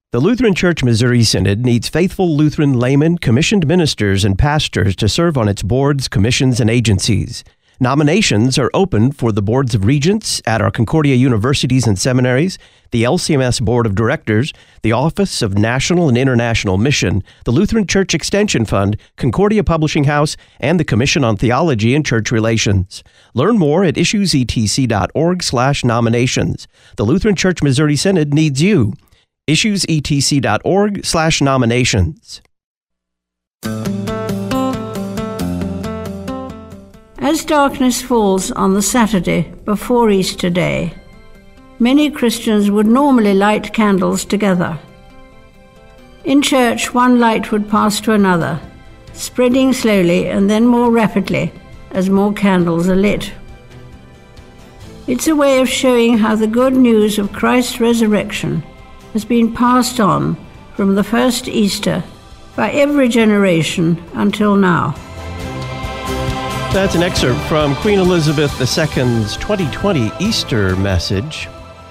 The Lutheran Church Missouri Synod needs faithful Lutheran laymen, commissioned ministers, and pastors to serve on its boards, commissions, and agencies. Nominations are open for the boards of regents at our Concordia universities and seminaries, the LCMS Board of Directors, the Office of National and International Mission, the Lutheran Church Extension Fund, Concordia Publishing House, and the Commission on Theology and Church Relations. Learn more at issuesetc.org/nominations. The Lutheran Church Missouri Synod needs you. issuesetc.org/nominations. As darkness falls on the Saturday before Easter Day, many Christians would normally light candles together. In church, one light would pass to another, spreading slowly and then more rapidly as more candles are lit. It's a way of showing how the good news of Christ's resurrection has been passed on from the first Easter by every generation until now. That's an excerpt from Queen Elizabeth II's 2020 Easter message.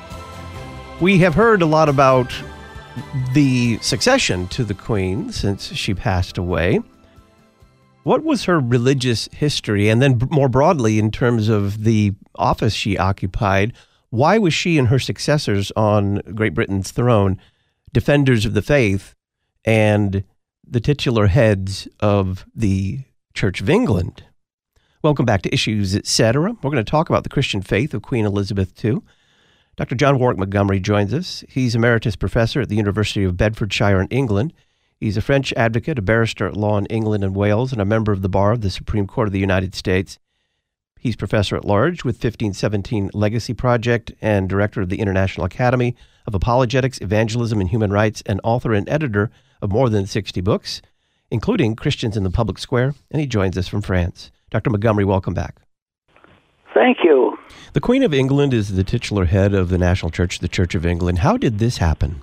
We have heard a lot about the succession to the Queen since she passed away. What was her religious history? And then more broadly, in terms of the office she occupied, why was she and her successors on Great Britain's throne defenders of the faith and the titular heads of the Church of England? Welcome back to Issues Etc. We're going to talk about the Christian faith of Queen Elizabeth II. Dr. John Warwick Montgomery joins us. He's emeritus professor at the University of Bedfordshire in England. He's a French advocate, a barrister at law in England and Wales, and a member of the Bar of the Supreme Court of the United States. He's professor at large with 1517 Legacy Project and director of the International Academy of Apologetics, Evangelism, and Human Rights, and author and editor of more than 60 books, including Christians in the Public Square, and he joins us from France. Dr. Montgomery, welcome back. Thank you. The Queen of England is the titular head of the National Church, the Church of England. How did this happen?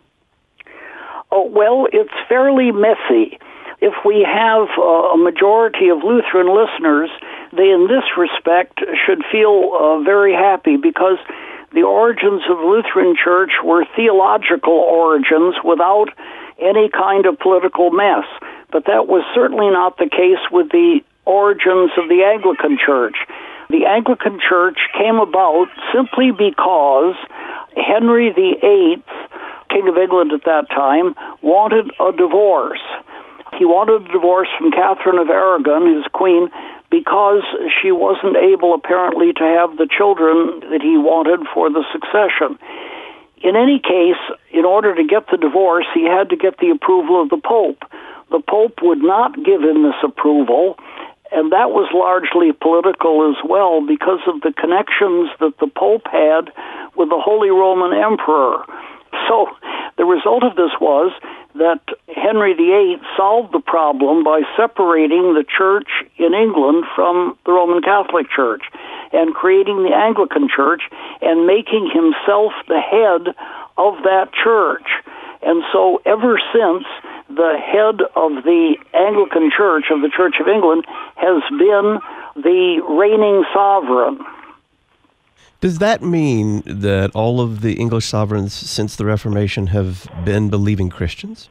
Oh, well, it's fairly messy. If we have a majority of Lutheran listeners, they in this respect should feel very happy because the origins of the Lutheran Church were theological origins without any kind of political mess. But that was certainly not the case with the origins of the Anglican Church. The Anglican Church came about simply because Henry VIII, King of England at that time, wanted a divorce. He wanted a divorce from Catherine of Aragon, his queen, because she wasn't able, apparently, to have the children that he wanted for the succession. In any case, in order to get the divorce, he had to get the approval of the Pope. The Pope would not give him this approval, and that was largely political as well because of the connections that the Pope had with the Holy Roman Emperor. So the result of this was that Henry VIII solved the problem by separating the church in England from the Roman Catholic Church and creating the Anglican Church and making himself the head of that church. And so ever since, the head of the Anglican Church, of the Church of England, has been the reigning sovereign. Does that mean that all of the English sovereigns since the Reformation have been believing Christians?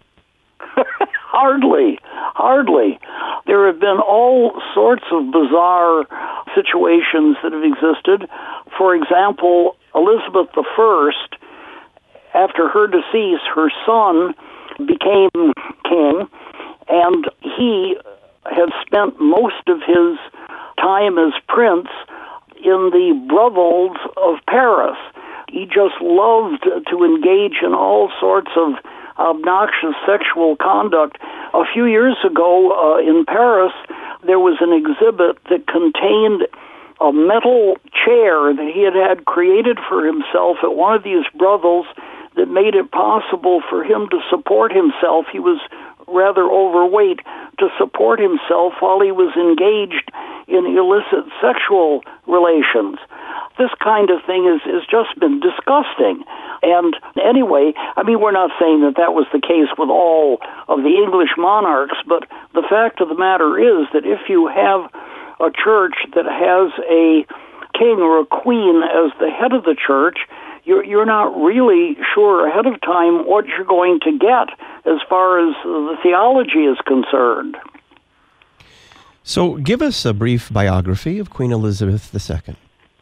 Hardly. There have been all sorts of bizarre situations that have existed. For example, Elizabeth I, after her decease, her son became king, and he had spent most of his time as prince in the brothels of Paris. He just loved to engage in all sorts of obnoxious sexual conduct. A few years ago in Paris, there was an exhibit that contained a metal chair that he had created for himself at one of these brothels that made it possible for him to support himself. He was rather overweight, to support himself while he was engaged in illicit sexual relations. This kind of thing has just been disgusting. And anyway, I mean, we're not saying that that was the case with all of the English monarchs, but the fact of the matter is that if you have a church that has a king or a queen as the head of the church, you're not really sure ahead of time what you're going to get as far as the theology is concerned. So give us a brief biography of Queen Elizabeth II.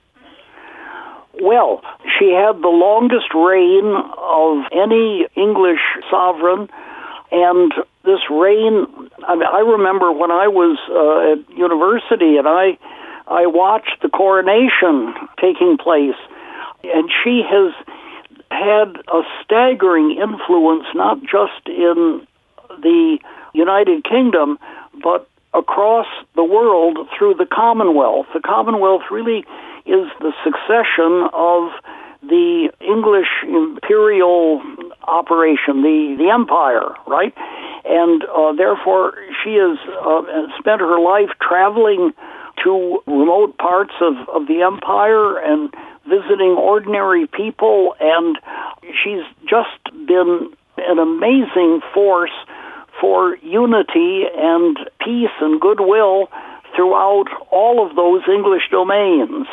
Well, she had the longest reign of any English sovereign, and this reign, I remember when I was at university and I watched the coronation taking place, and she has had a staggering influence not just in the United Kingdom, but across the world through the Commonwealth. The Commonwealth really is the succession of the English imperial operation, the empire, right? And therefore, she has spent her life traveling to remote parts of the empire and visiting ordinary people, and she's just been an amazing force for unity and peace and goodwill throughout all of those English domains.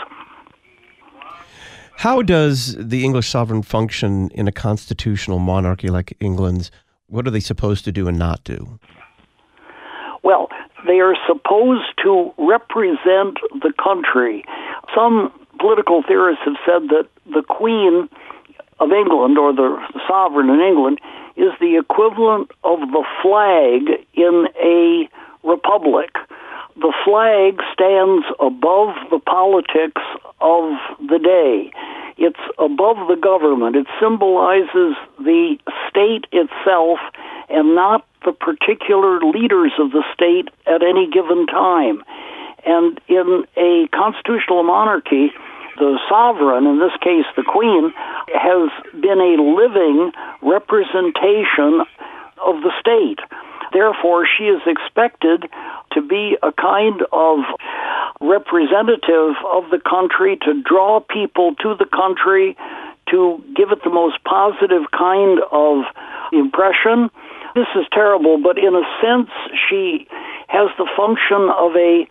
How does the English sovereign function in a constitutional monarchy like England's? What are they supposed to do and not do? Well, they are supposed to represent the country. Some political theorists have said that the Queen of England, or the sovereign in England, is the equivalent of the flag in a republic. The flag stands above the politics of the day. It's above the government. It symbolizes the state itself and not the particular leaders of the state at any given time. And in a constitutional monarchy, the sovereign, in this case the Queen, has been a living representation of the state. Therefore, she is expected to be a kind of representative of the country, to draw people to the country, to give it the most positive kind of impression. This is terrible, but in a sense, she has the function of a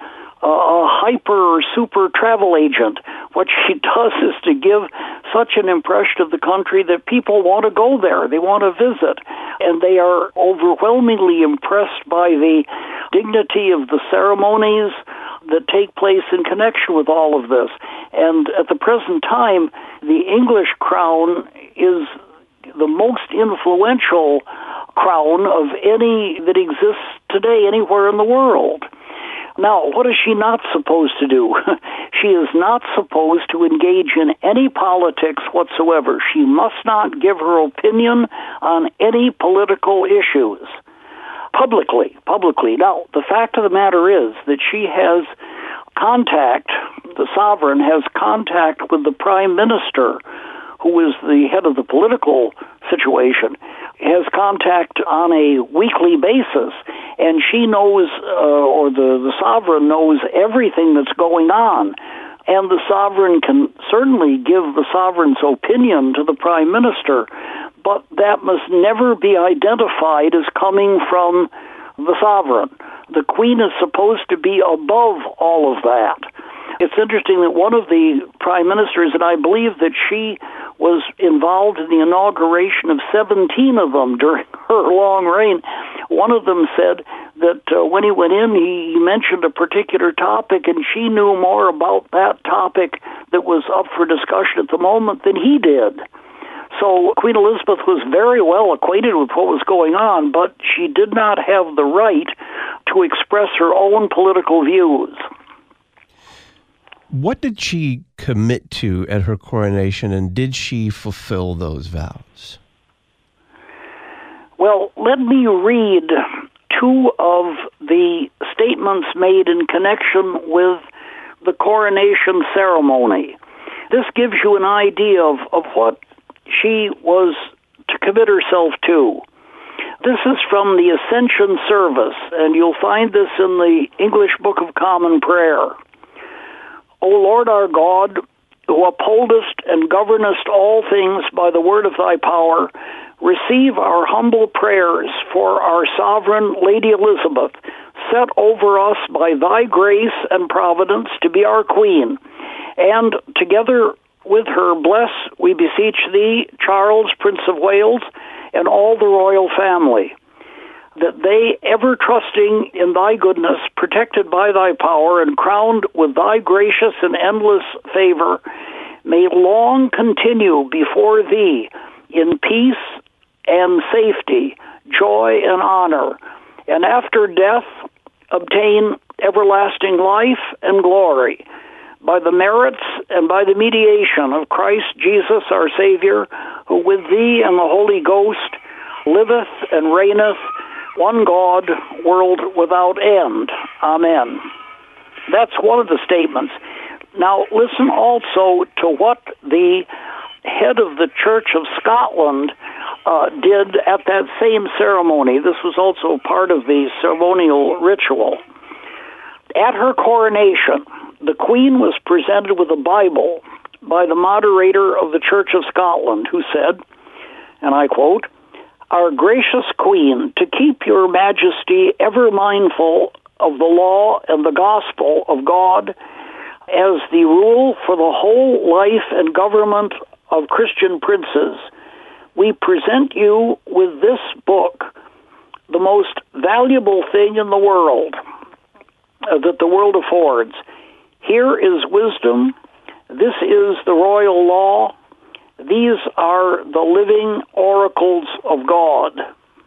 hyper or super travel agent. What she does is to give such an impression of the country that people want to go there. They want to visit. And they are overwhelmingly impressed by the dignity of the ceremonies that take place in connection with all of this. And at the present time, the English crown is the most influential crown of any that exists today anywhere in the world. Now, what is she not supposed to do? She is not supposed to engage in any politics whatsoever. She must not give her opinion on any political issues publicly. Now, the fact of the matter is that she has contact, the sovereign has contact with the prime minister, who is the head of the political situation, has contact on a weekly basis, and she knows, or the sovereign knows everything that's going on. And the sovereign can certainly give the sovereign's opinion to the prime minister, but that must never be identified as coming from the sovereign. The Queen is supposed to be above all of that. It's interesting that one of the prime ministers, and I believe that she was involved in the inauguration of 17 of them during her long reign, one of them said that when he went in, he mentioned a particular topic, and she knew more about that topic that was up for discussion at the moment than he did. So Queen Elizabeth was very well acquainted with what was going on, but she did not have the right to express her own political views. What did she commit to at her coronation, and did she fulfill those vows? Well, let me read two of the statements made in connection with the coronation ceremony. This gives you an idea of what she was to commit herself to. This is from the Ascension Service, and you'll find this in the English Book of Common Prayer. O Lord our God, who upholdest and governest all things by the word of thy power, receive our humble prayers for our sovereign Lady Elizabeth, set over us by thy grace and providence to be our queen, and together with her bless, we beseech thee, Charles, Prince of Wales, and all the royal family, that they, ever trusting in thy goodness, protected by thy power, and crowned with thy gracious and endless favor, may long continue before thee in peace and safety, joy and honor, and after death obtain everlasting life and glory, by the merits and by the mediation of Christ Jesus our Savior, who with thee and the Holy Ghost liveth and reigneth, one God, world without end. Amen. That's one of the statements. Now listen also to what the head of the Church of Scotland did at that same ceremony. This was also part of the ceremonial ritual. At her coronation, the Queen was presented with a Bible by the moderator of the Church of Scotland, who said, and I quote, "Our gracious Queen, to keep your majesty ever mindful of the law and the gospel of God as the rule for the whole life and government of Christian princes, we present you with this book, the most valuable thing in the world that the world affords. Here is wisdom. This is the royal law. These are the living oracles of God.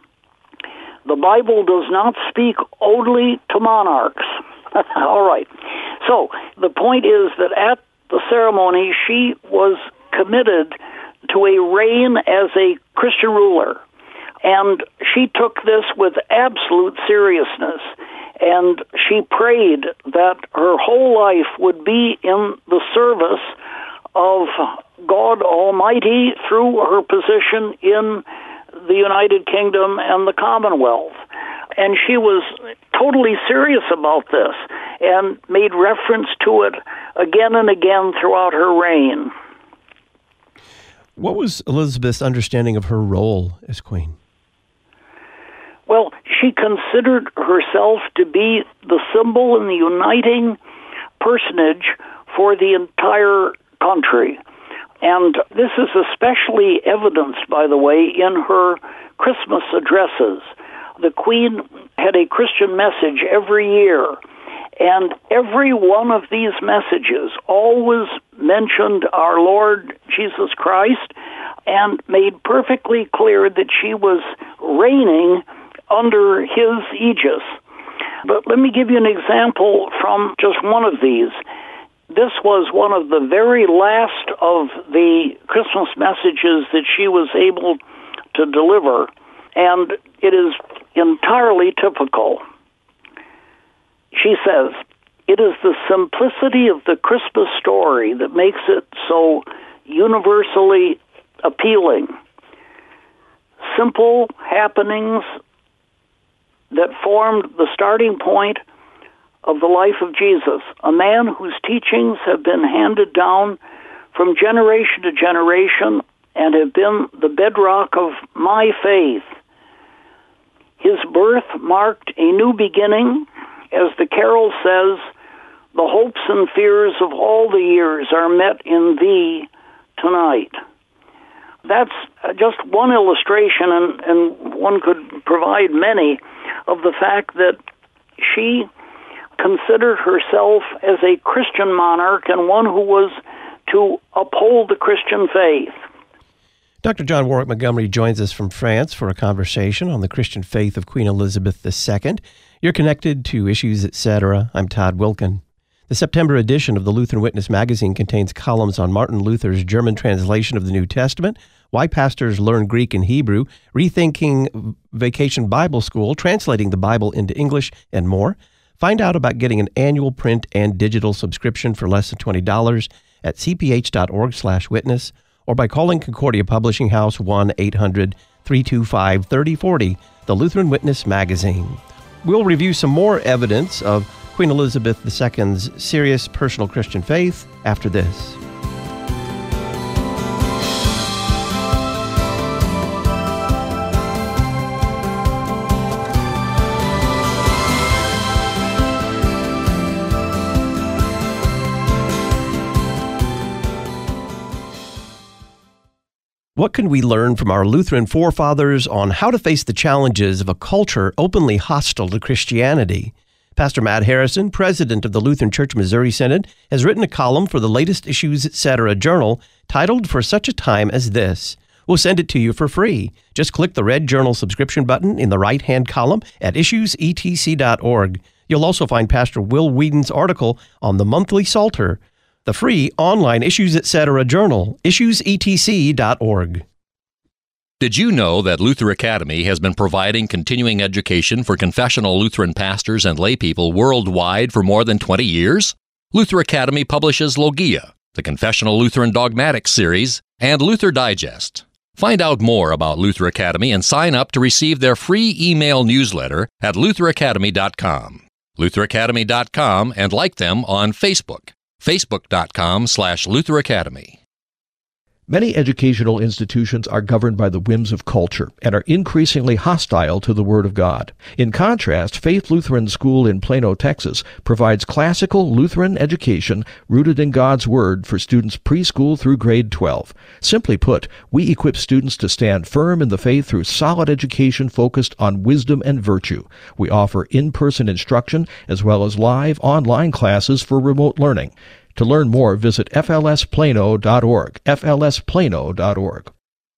The Bible does not speak only to monarchs." All right. So the point is that at the ceremony, she was committed to a reign as a Christian ruler. And she took this with absolute seriousness. And she prayed that her whole life would be in the service of God Almighty through her position in the United Kingdom and the Commonwealth. And she was totally serious about this and made reference to it again and again throughout her reign. What was Elizabeth's understanding of her role as queen? Well, she considered herself to be the symbol and the uniting personage for the entire country. And this is especially evidenced, by the way, in her Christmas addresses. The Queen had a Christian message every year, and every one of these messages always mentioned our Lord Jesus Christ and made perfectly clear that she was reigning under his aegis. But let me give you an example from just one of these. This was one of the very last of the Christmas messages that she was able to deliver, and it is entirely typical. She says, "It is the simplicity of the Christmas story that makes it so universally appealing. Simple happenings that formed the starting point of the life of Jesus, a man whose teachings have been handed down from generation to generation and have been the bedrock of my faith. His birth marked a new beginning. As the carol says, the hopes and fears of all the years are met in thee tonight." That's just one illustration, and one could provide many, of the fact that she considered herself as a Christian monarch and one who was to uphold the Christian faith. Dr. John Warwick Montgomery joins us from France for a conversation on the Christian faith of Queen Elizabeth II. You're connected to Issues Etc. I'm Todd Wilkin. The September edition of the Lutheran Witness magazine contains columns on Martin Luther's German translation of the New Testament, why pastors learn Greek and Hebrew, rethinking Vacation Bible School, translating the Bible into English, and more. Find out about getting an annual print and digital subscription for less than $20 at cph.org/witness or by calling Concordia Publishing House 1-800-325-3040, the Lutheran Witness magazine. We'll review some more evidence of Queen Elizabeth II's serious personal Christian faith after this. What can we learn from our Lutheran forefathers on how to face the challenges of a culture openly hostile to Christianity? Pastor Matt Harrison, president of the Lutheran Church Missouri Synod, has written a column for the latest Issues Etc. journal titled For Such a Time as This. We'll send it to you for free. Just click the red journal subscription button in the right-hand column at issuesetc.org. You'll also find Pastor Will Whedon's article on the monthly Psalter, the free online Issues Etc. journal, issuesetc.org. Did you know that Luther Academy has been providing continuing education for confessional Lutheran pastors and laypeople worldwide for more than 20 years? Luther Academy publishes Logia, the Confessional Lutheran Dogmatics series, and Luther Digest. Find out more about Luther Academy and sign up to receive their free email newsletter at lutheracademy.com. lutheracademy.com, and like them on Facebook. facebook.com/Luther Academy. Many educational institutions are governed by the whims of culture and are increasingly hostile to the Word of God. In contrast, Faith Lutheran School in Plano, Texas, provides classical Lutheran education rooted in God's Word for students preschool through grade 12. Simply put, we equip students to stand firm in the faith through solid education focused on wisdom and virtue. We offer in-person instruction as well as live online classes for remote learning. To learn more, visit flsplano.org, flsplano.org.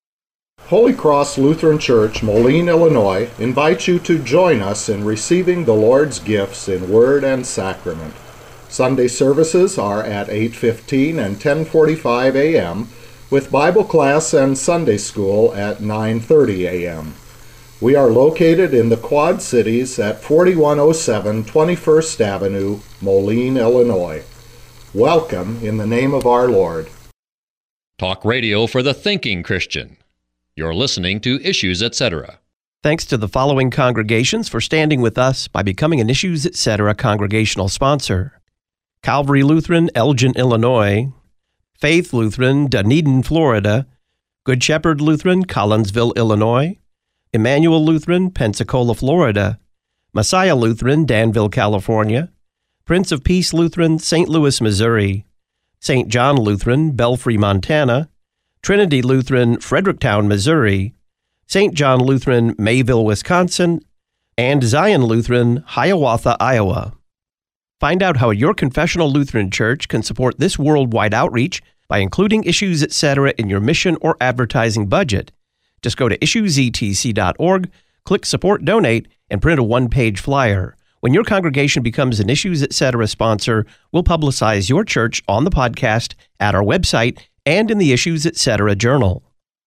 Holy Cross Lutheran Church, Moline, Illinois, invites you to join us in receiving the Lord's gifts in word and sacrament. Sunday services are at 8:15 and 10:45 a.m., with Bible class and Sunday school at 9:30 a.m. We are located in the Quad Cities at 4107 21st Avenue, Moline, Illinois. Welcome in the name of our Lord. Talk radio for the thinking Christian. You're listening to Issues Etc. Thanks to the following congregations for standing with us by becoming an Issues Etc. congregational sponsor: Calvary Lutheran, Elgin, Illinois; Faith Lutheran, Dunedin, Florida; Good Shepherd Lutheran, Collinsville, Illinois; Emmanuel Lutheran, Pensacola, Florida; Messiah Lutheran, Danville, California; Prince of Peace Lutheran, St. Louis, Missouri; St. John Lutheran, Belfry, Montana; Trinity Lutheran, Fredericktown, Missouri; St. John Lutheran, Mayville, Wisconsin; and Zion Lutheran, Hiawatha, Iowa. Find out how your confessional Lutheran church can support this worldwide outreach by including Issues Etc. in your mission or advertising budget. Just go to issuesetc.org, click Support Donate, and print a one-page flyer. When your congregation becomes an Issues Etc. sponsor, we'll publicize your church on the podcast, at our website, and in the Issues Etc. journal.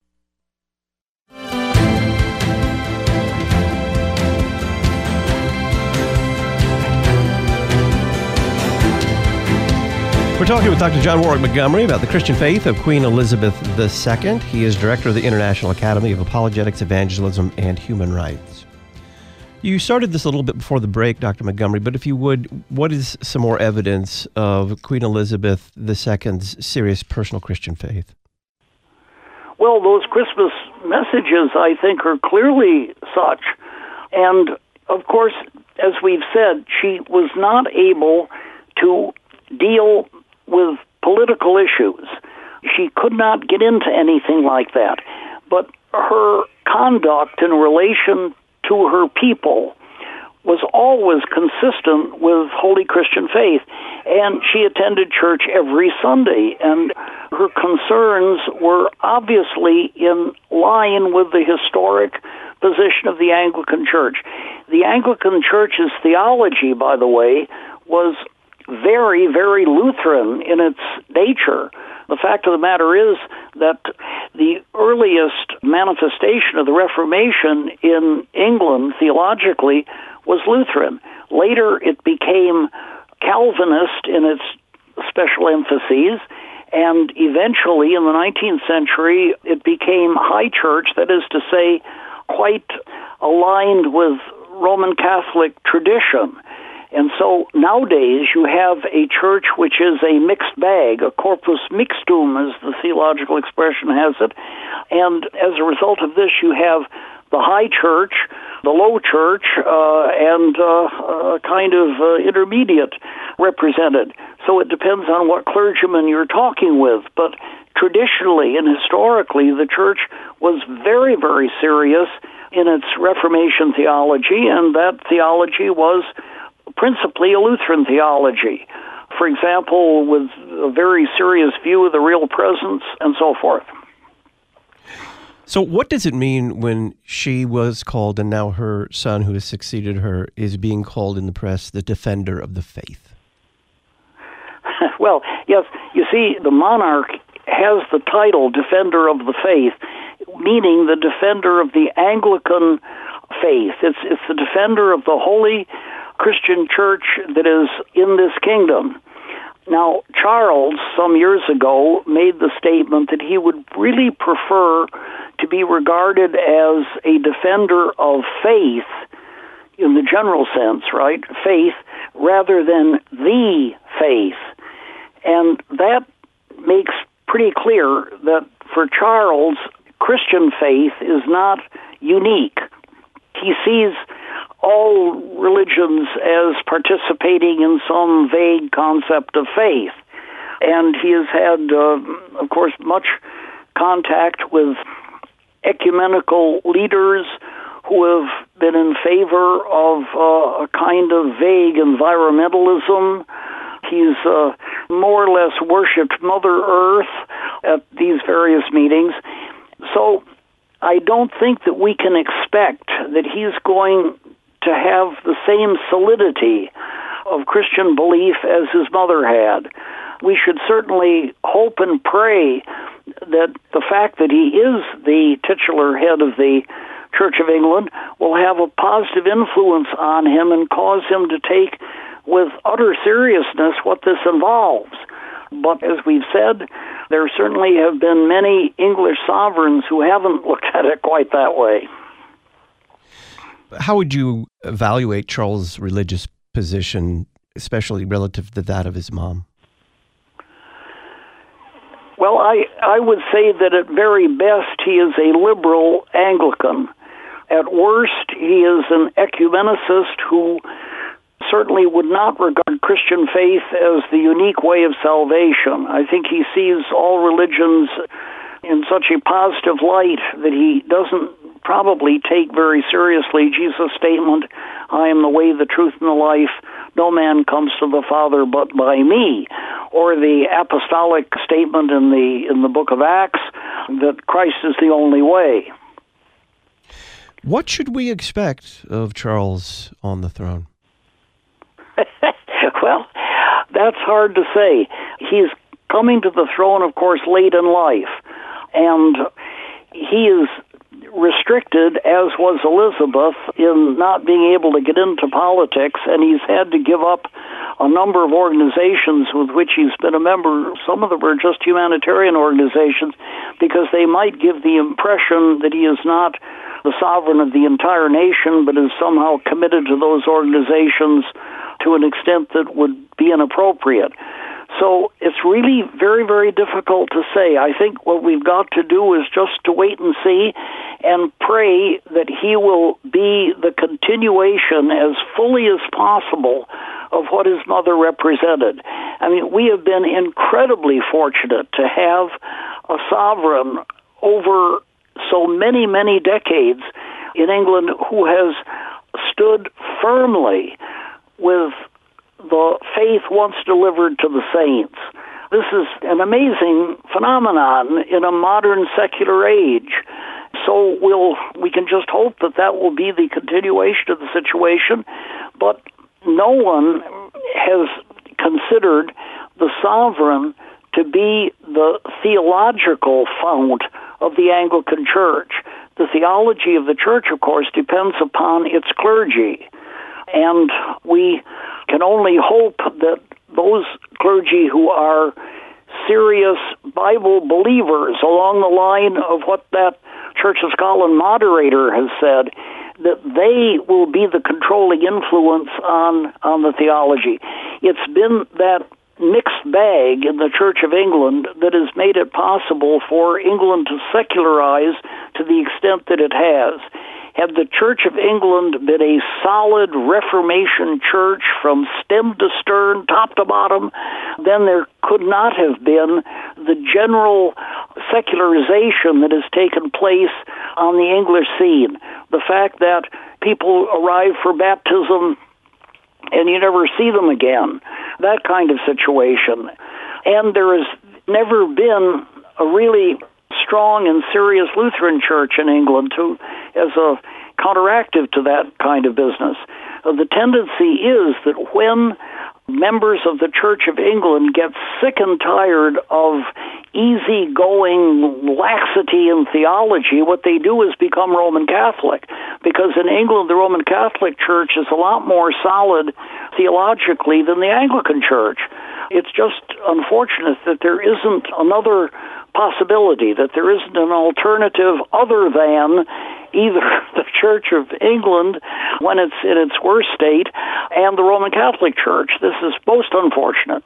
We're talking with Dr. John Warwick Montgomery about the Christian faith of Queen Elizabeth II. He is director of the International Academy of Apologetics, Evangelism, and Human Rights. You started this a little bit before the break, Dr. Montgomery, but if you would, what is some more evidence of Queen Elizabeth II's serious personal Christian faith? Well, those Christmas messages, I think, are clearly such. And, of course, as we've said, she was not able to deal with political issues. She could not get into anything like that. But her conduct in relation to her people was always consistent with holy Christian faith, and she attended church every Sunday, and her concerns were obviously in line with the historic position of the Anglican Church. The Anglican Church's theology, by the way, was very, very Lutheran in its nature. The fact of the matter is that the earliest manifestation of the Reformation in England, theologically, was Lutheran. Later, it became Calvinist in its special emphases, and eventually, in the 19th century, it became High Church, that is to say, quite aligned with Roman Catholic tradition. And so nowadays you have a church which is a mixed bag, a corpus mixtum, as the theological expression has it. And as a result of this, you have the high church, the low church, and a kind of intermediate represented. So it depends on what clergyman you're talking with. But traditionally and historically, the Church was very, very serious in its Reformation theology, and that theology was principally a Lutheran theology. For example, with a very serious view of the real presence and so forth. So what does it mean when she was called, and now her son who has succeeded her is being called in the press the defender of the faith? Well, yes, you see, the monarch has the title defender of the faith, meaning the defender of the Anglican faith. It's the defender of the holy Christian church that is in this kingdom. Now, Charles, some years ago, made the statement that he would really prefer to be regarded as a defender of faith, in the general sense, right? Faith, rather than the faith. And that makes pretty clear that for Charles, Christian faith is not unique. He sees all religions as participating in some vague concept of faith. And he has had, of course, much contact with ecumenical leaders who have been in favor of a kind of vague environmentalism. He's more or less worshipped Mother Earth at these various meetings. So I don't think that we can expect that he's going to have the same solidity of Christian belief as his mother had. We should certainly hope and pray that the fact that he is the titular head of the Church of England will have a positive influence on him and cause him to take with utter seriousness what this involves. But as we've said, there certainly have been many English sovereigns who haven't looked at it quite that way. How would you evaluate Charles' religious position, especially relative to that of his mom? Well, I would say that at very best he is a liberal Anglican. At worst, he is an ecumenicist who certainly would not regard Christian faith as the unique way of salvation. I think he sees all religions in such a positive light that he doesn't probably take very seriously Jesus' statement, I am the way, the truth, and the life. No man comes to the Father but by me. Or the apostolic statement in the book of Acts that Christ is the only way. What should we expect of Charles on the throne? Well, that's hard to say. He's coming to the throne, of course, late in life. And he is restricted, as was Elizabeth, in not being able to get into politics, and he's had to give up a number of organizations with which he's been a member. Some of them are just humanitarian organizations, because they might give the impression that he is not the sovereign of the entire nation, but is somehow committed to those organizations to an extent that would be inappropriate. So it's really very, very difficult to say. I think what we've got to do is just to wait and see and pray that he will be the continuation as fully as possible of what his mother represented. I mean, we have been incredibly fortunate to have a sovereign over so many, many decades in England who has stood firmly with the faith once delivered to the saints. This is an amazing phenomenon in a modern secular age. So we can just hope that that will be the continuation of the situation. But no one has considered the sovereign to be the theological fount of the Anglican Church. The theology of the Church, of course, depends upon its clergy. And we can only hope that those clergy who are serious Bible believers along the line of what that Church of Scotland moderator has said, that they will be the controlling influence on the theology. It's been that mixed bag in the Church of England that has made it possible for England to secularize to the extent that it has. Had the Church of England been a solid Reformation church from stem to stern, top to bottom, then there could not have been the general secularization that has taken place on the English scene. The fact that people arrive for baptism and you never see them again, that kind of situation. And there has never been a really strong and serious Lutheran church in England as a counteractive to that kind of business. The tendency is that when members of the Church of England get sick and tired of easygoing laxity in theology, what they do is become Roman Catholic. Because in England, the Roman Catholic Church is a lot more solid theologically than the Anglican Church. It's just unfortunate that there isn't another possibility, that there isn't an alternative other than either the Church of England when it's in its worst state and the Roman Catholic Church. This is most unfortunate.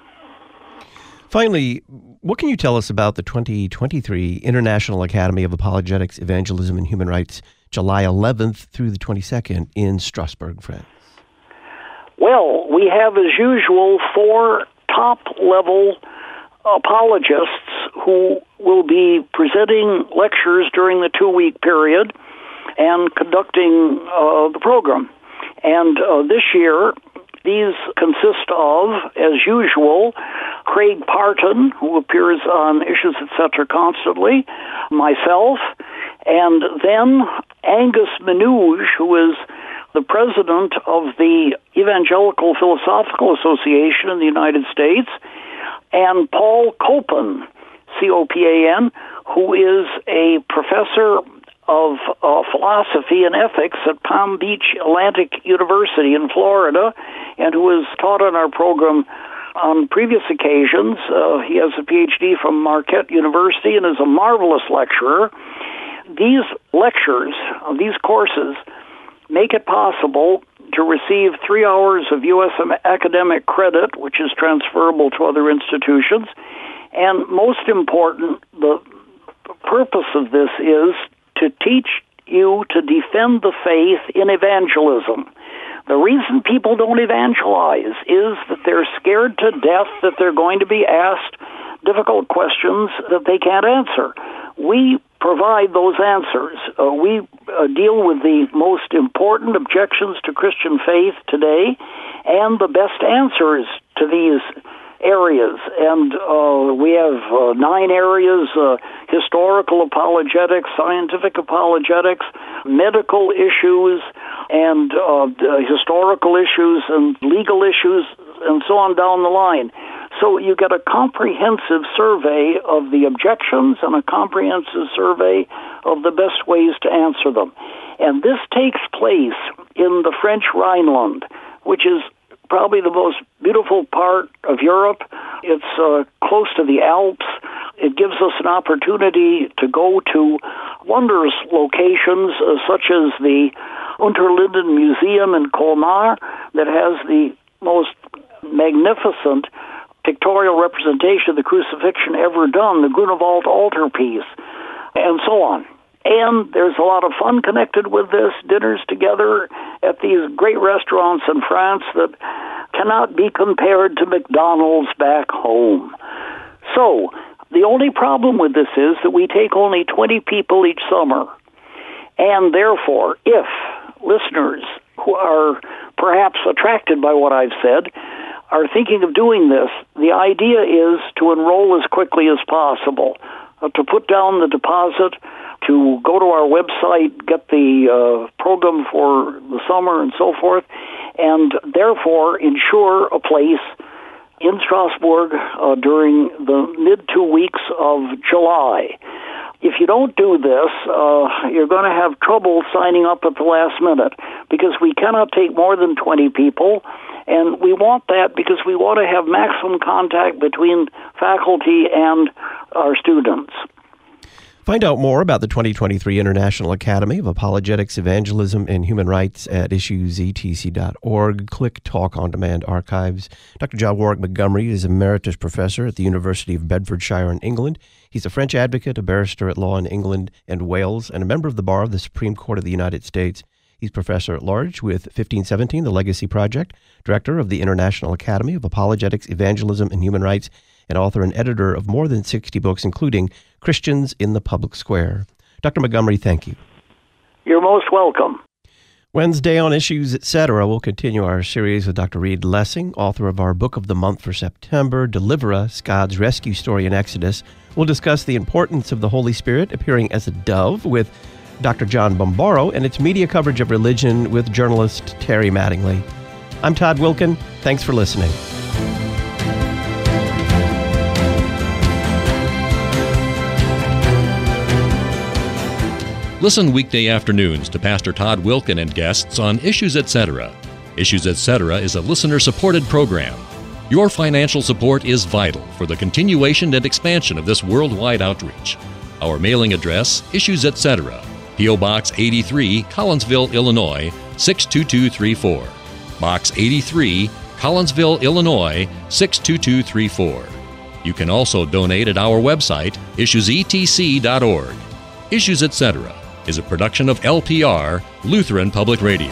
Finally, what can you tell us about the 2023 International Academy of Apologetics, Evangelism, and Human Rights, July 11th through the 22nd in Strasbourg, France? Well, we have, as usual, 4 top-level apologists who will be presenting lectures during the 2-week period and conducting the program. And this year, these consist of, as usual, Craig Parton, who appears on Issues Etc. constantly, myself, and then Angus Minouche, who is the president of the Evangelical Philosophical Association in the United States, and Paul Copan, C-O-P-A-N, who is a professor of philosophy and ethics at Palm Beach Atlantic University in Florida, and who has taught on our program on previous occasions. He has a PhD from Marquette University and is a marvelous lecturer. These lectures, these courses, make it possible to receive 3 hours of U.S. academic credit, which is transferable to other institutions. And most important, the purpose of this is to teach you to defend the faith in evangelism. The reason people don't evangelize is that they're scared to death that they're going to be asked difficult questions that they can't answer. We provide those answers. We deal with the most important objections to Christian faith today and the best answers to these areas. And we have 9 areas: historical apologetics, scientific apologetics, medical issues, and historical issues, and legal issues, and so on down the line. So you get a comprehensive survey of the objections and a comprehensive survey of the best ways to answer them. And this takes place in the French Rhineland, which is probably the most beautiful part of Europe. It's close to the Alps. It gives us an opportunity to go to wondrous locations such as the Unterlinden Museum in Colmar that has the most magnificent pictorial representation of the crucifixion ever done, the Grunewald altarpiece, and so on. And there's a lot of fun connected with this, dinners together at these great restaurants in France that cannot be compared to McDonald's back home. So, the only problem with this is that we take only 20 people each summer. And therefore, if listeners who are perhaps attracted by what I've said are thinking of doing this, the idea is to enroll as quickly as possible, to put down the deposit, to go to our website, get the program for the summer and so forth, and therefore ensure a place in Strasbourg during the mid-2 weeks of July. If you don't do this, you're going to have trouble signing up at the last minute, because we cannot take more than 20 people, and we want that because we want to have maximum contact between faculty and our students. Find out more about the 2023 International Academy of Apologetics, Evangelism, and Human Rights at issuesetc.org. Click Talk on Demand Archives. Dr. John Warwick Montgomery is Emeritus Professor at the University of Bedfordshire in England. He's a French advocate, a barrister at law in England and Wales, and a member of the Bar of the Supreme Court of the United States. He's Professor at Large with 1517, the Legacy Project, Director of the International Academy of Apologetics, Evangelism, and Human Rights, and author and editor of more than 60 books, including Christians in the Public Square. Dr. Montgomery, thank you. You're most welcome. Wednesday on Issues, Etc., we'll continue our series with Dr. Reed Lessing, author of our Book of the Month for September, Deliver Us, God's Rescue Story in Exodus. We'll discuss the importance of the Holy Spirit appearing as a dove with Dr. John Bombaro and its media coverage of religion with journalist Terry Mattingly. I'm Todd Wilkin. Thanks for listening. Listen weekday afternoons to Pastor Todd Wilkin and guests on Issues Etc. Issues Etc. is a listener-supported program. Your financial support is vital for the continuation and expansion of this worldwide outreach. Our mailing address, Issues Etc., P.O. Box 83, Collinsville, Illinois, 62234. Box 83, Collinsville, Illinois, 62234. You can also donate at our website, issuesetc.org. Issues Etc. is a production of LPR, Lutheran Public Radio.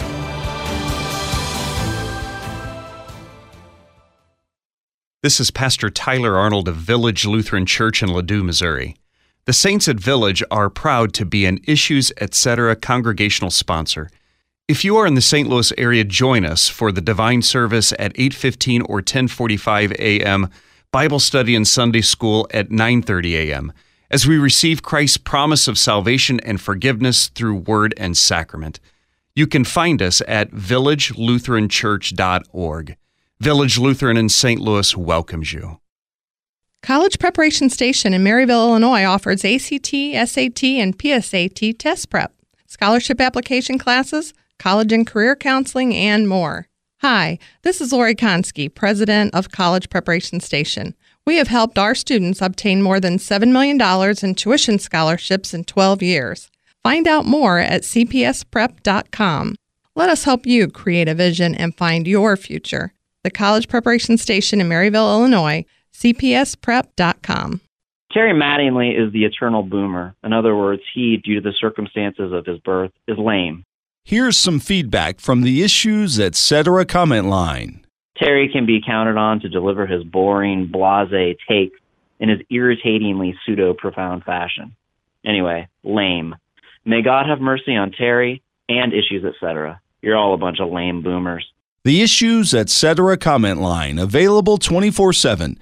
This is Pastor Tyler Arnold of Village Lutheran Church in Ladue, Missouri. The Saints at Village are proud to be an Issues Etc. congregational sponsor. If you are in the St. Louis area, join us for the Divine Service at 8:15 or 10:45 a.m., Bible study and Sunday school at 9:30 a.m., as we receive Christ's promise of salvation and forgiveness through word and sacrament. You can find us at villagelutheranchurch.org. Village Lutheran in St. Louis welcomes you. College Preparation Station in Maryville, Illinois offers ACT, SAT, and PSAT test prep, scholarship application classes, college and career counseling, and more. Hi, this is Lori Konski, President of College Preparation Station. We have helped our students obtain more than $7 million in tuition scholarships in 12 years. Find out more at cpsprep.com. Let us help you create a vision and find your future. The College Preparation Station in Maryville, Illinois, cpsprep.com. Terry Mattingly is the eternal boomer. In other words, he, due to the circumstances of his birth, is lame. Here's some feedback from the Issues Etc. comment line. Terry can be counted on to deliver his boring, blasé take in his irritatingly pseudo-profound fashion. Anyway, lame. May God have mercy on Terry and Issues Etc. You're all a bunch of lame boomers. The Issues Etc. comment line, available 24/7,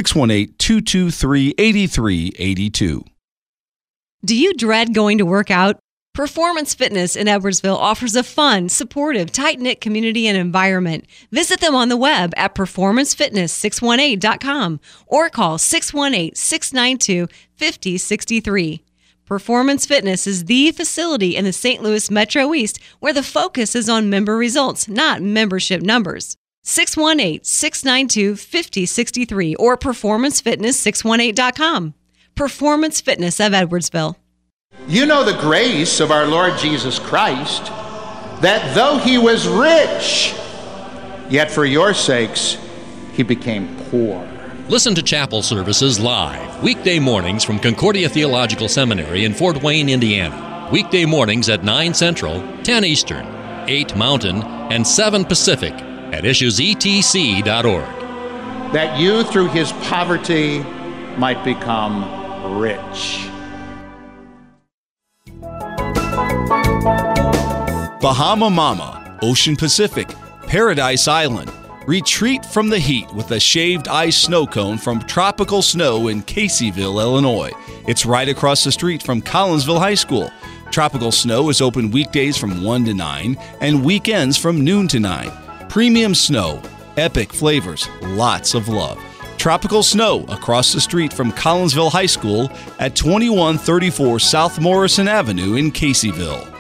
618-223-8382. Do you dread going to work out? Performance Fitness in Edwardsville offers a fun, supportive, tight-knit community and environment. Visit them on the web at performancefitness618.com or call 618-692-5063. Performance Fitness is the facility in the St. Louis Metro East where the focus is on member results, not membership numbers. 618-692-5063 or performancefitness618.com. Performance Fitness of Edwardsville. You know the grace of our Lord Jesus Christ, that though he was rich, yet for your sakes he became poor. Listen to chapel services live, weekday mornings from Concordia Theological Seminary in Fort Wayne, Indiana. Weekday mornings at 9 Central, 10 Eastern, 8 Mountain, and 7 Pacific at issuesetc.org. That you, through his poverty, might become rich. Bahama Mama, Ocean Pacific, Paradise Island. Retreat from the heat with a shaved ice snow cone from Tropical Snow in Caseyville, Illinois. It's right across the street from Collinsville High School. Tropical Snow is open weekdays from 1 to 9 and weekends from noon to 9. Premium snow, epic flavors, lots of love. Tropical Snow across the street from Collinsville High School at 2134 South Morrison Avenue in Caseyville.